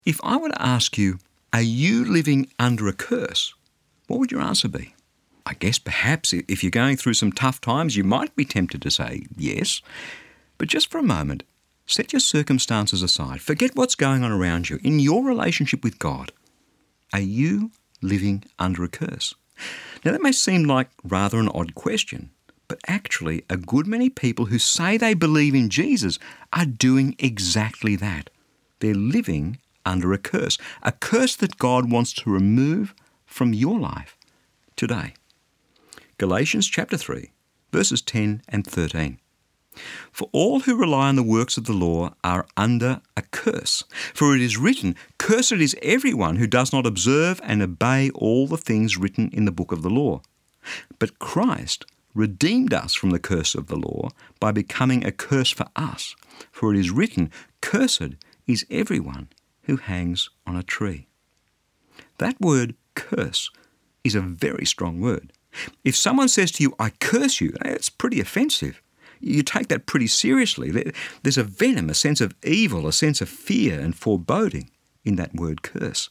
If I were to ask you, are you living under a curse? What would your answer be? I guess perhaps if you're going through some tough times, you might be tempted to say yes. But just for a moment, set your circumstances aside. Forget what's going on around you. In your relationship with God, are you living under a curse? Now that may seem like rather an odd question, but actually a good many people who say they believe in Jesus are doing exactly that. They're living under a curse that God wants to remove from your life today. Galatians chapter 3, verses 10 and 13. For all who rely on the works of the law are under a curse. For it is written, "Cursed is everyone who does not observe and obey all the things written in the book of the law." But Christ redeemed us from the curse of the law by becoming a curse for us. For it is written, "Cursed is everyone who hangs on a tree." That word curse is a very strong word. If someone says to you, "I curse you," it's pretty offensive. You take that pretty seriously. There's a venom, a sense of evil, a sense of fear and foreboding in that word curse.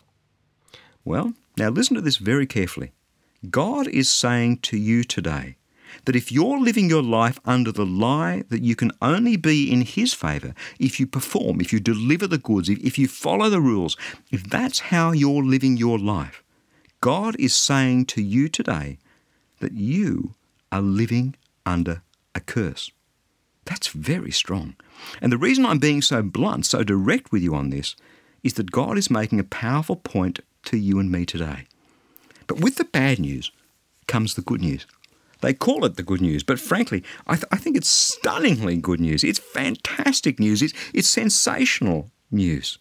Well, now listen to this very carefully. God is saying to you today that if you're living your life under the lie that you can only be in His favour if you perform, if you deliver the goods, if you follow the rules, if that's how you're living your life, God is saying to you today that you are living under a curse. That's very strong. And the reason I'm being so blunt, so direct with you on this, is that God is making a powerful point to you and me today. But with the bad news comes the good news. They call it the good news, but frankly, I think it's stunningly good news. It's fantastic news. It's sensational news.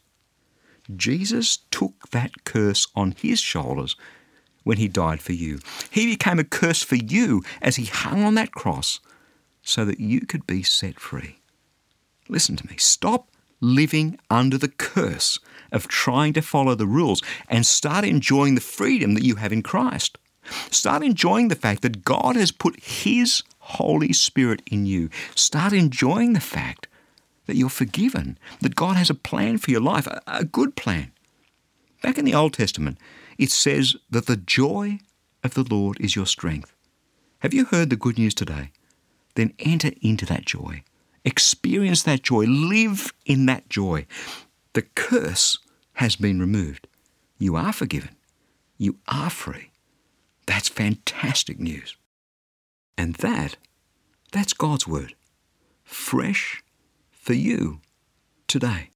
Jesus took that curse on His shoulders when He died for you. He became a curse for you as He hung on that cross so that you could be set free. Listen to me. Stop living under the curse of trying to follow the rules and start enjoying the freedom that you have in Christ. Start enjoying the fact that God has put His Holy Spirit in you. Start enjoying the fact that you're forgiven, that God has a plan for your life, a good plan. Back in the Old Testament, it says that the joy of the Lord is your strength. Have you heard the good news today? Then enter into that joy. Experience that joy. Live in that joy. The curse has been removed. You are forgiven. You are free. That's fantastic news. And that's God's word. Fresh for you today.